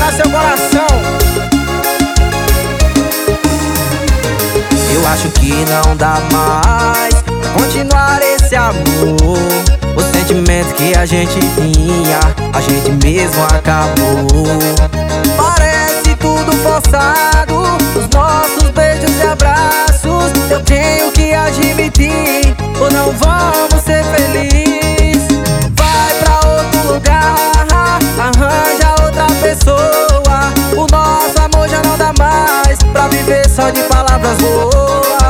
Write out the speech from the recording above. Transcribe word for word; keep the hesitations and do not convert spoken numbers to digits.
apaixonar seu coração. Eu acho que não dá mais pra continuar esse amor. O sentimento que a gente tinha, a gente mesmo acabou. Parece tudo forçado, os nossos beijos e abraços. Eu tenho que admitir, ou não vamos ser felizes. Vai pra outro lugar, arranja outra pessoa. O nosso amor já não dá mais pra viver só de palavras boas.